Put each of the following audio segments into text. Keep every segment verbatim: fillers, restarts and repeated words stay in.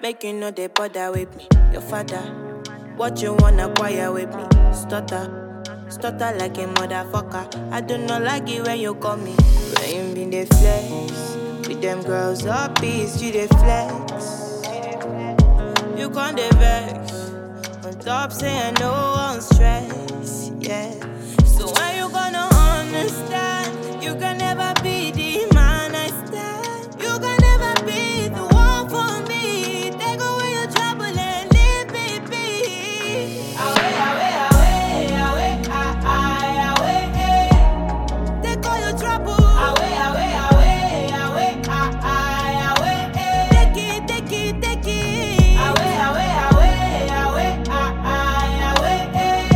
make you know they bother with me. Your father, what you wanna acquire with me? Stutter, stutter like a motherfucker. I do not like it when you call me. When you been the flex, with them girls up peace, you the flex. You can't the vex. On top saying no one stress, yeah. So when you gonna understand? You can never be the man I stand. You can never be the one for me. Take away your trouble and leave me be. Away, away, away, away, ah, ah, away, eh. Take all your trouble. Away, away, away, away, ah, ah, away, eh. Take it, take it, take it. Away, away, away, away, ah, ah, away, eh.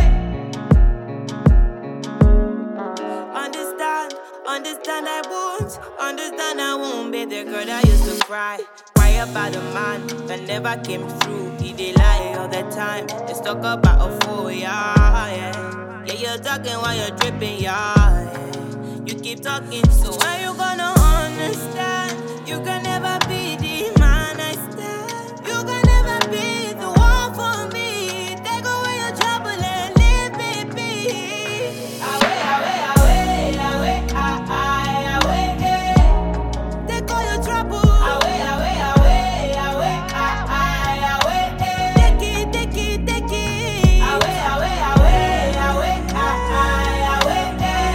Understand, understand I won't, understand I won't be the girl that used to cry. Cry about a man that never came through. He did lie all the time. Let's talk about a fool, yeah, yeah. Yeah, you're talking while you're dripping, yeah, yeah. You keep talking, so when you gonna understand? You can never be the man I stand. You can never be the one for me. Take away your trouble and leave me be. Away, away, away, away, ah, ah, away, eh. Take all your trouble. Away, away, away, away, ah, ah, away, eh. Take it, take it, take it. Away, away, away, away, ah, ah, away,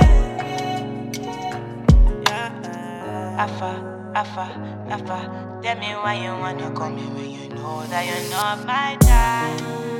eh. Yeah. Afa, Afa, Afa. Tell me why you wanna call me when you know that you're not my type.